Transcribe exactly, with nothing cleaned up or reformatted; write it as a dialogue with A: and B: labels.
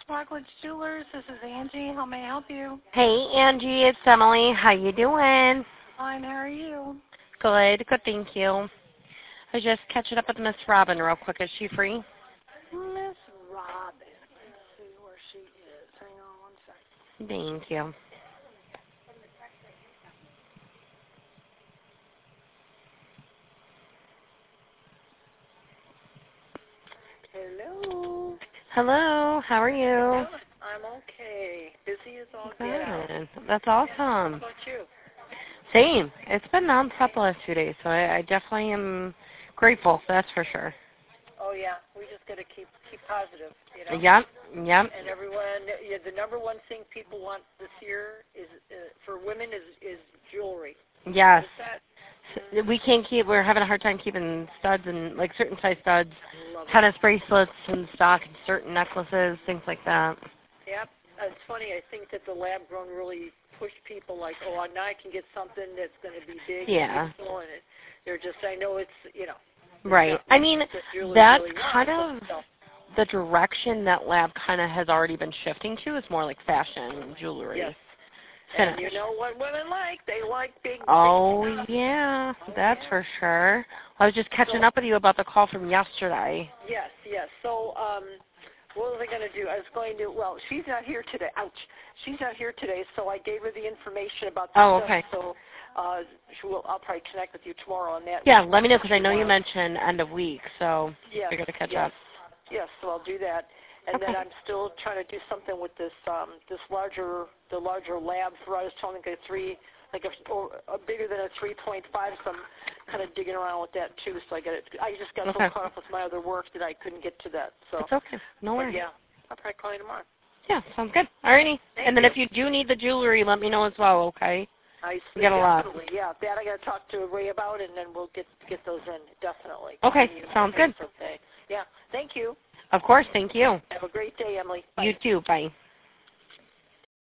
A: Rockledge Jewelers. This is Angie. How may I help you?
B: Hey, Angie, it's Emily. How you doing?
A: Fine. How are you?
B: Good. Good, thank you. I was just catching up with Miss Robin real quick. Is she free?
A: Miss Robin. Let's see where she is. Hang on one second.
B: Thank you.
C: Hello.
B: Hello. How are you?
C: I'm okay. Busy as all
B: Good.
C: get out.
B: That's
C: How
B: awesome.
C: about you?
B: Same. It's been nonstop the last few days, so I, I definitely am grateful. That's for sure.
C: Oh yeah, we just got to keep keep positive, you know.
B: Yep. Yep.
C: And everyone, yeah, the number one thing people want this year is uh, for women is is jewelry.
B: Yes.
C: Is that?
B: We can't keep. We're having a hard time keeping studs and like certain size studs,
C: Love it.
B: tennis bracelets in stock, and certain necklaces, things like that.
C: Yep. It's funny. I think that the lab grown really pushed people like, oh, now I can get something that's going to be big.
B: Yeah.
C: And beautiful, and it, they're just. I know it's you know.
B: Right.
C: Not,
B: I mean,
C: really,
B: that's
C: really
B: kind
C: want,
B: of
C: so.
B: the direction that lab kind of has already been shifting to. Is more like fashion jewelry.
C: Yes.
B: Finish.
C: And you know what women like? They like big,
B: Oh,
C: big stuff.
B: yeah.
C: Oh,
B: That's
C: yeah.
B: for sure. I was just catching
C: so,
B: up with you about the call from yesterday.
C: Yes, yes. So um, what was I going to do? I was going to, well, she's not here today. Ouch. She's not here today, so I gave her the information about the
B: Oh,
C: stuff.
B: okay.
C: So uh, she will, I'll probably connect with you tomorrow on that.
B: Yeah, let me know because I know you
C: Tomorrow.
B: mentioned end of week, so
C: Yes,
B: you're going to catch
C: yes.
B: up.
C: Yes, so I'll do that. And
B: Okay.
C: then I'm still trying to do something with this um, this larger the larger lab for I was telling you three like a, or a bigger than a three point five. So I'm kind of digging around with that too. So I get it. I just got
B: Okay.
C: so caught up with my other work that I couldn't get to that. So
B: It's okay. No
C: but
B: worries.
C: yeah, I'll probably call you tomorrow.
B: Yeah, sounds good. Alrighty.
C: Thank
B: And then
C: you.
B: if you do need the jewelry, let me know as well, okay?
C: I
B: We got a lot.
C: definitely yeah. That I got to talk to Ray about, and then we'll get get those in definitely.
B: Okay,
C: You-
B: sounds good.
C: Okay. Yeah. Thank you.
B: Of course, thank you.
C: Have a great day, Emily. Bye.
B: You too. Bye.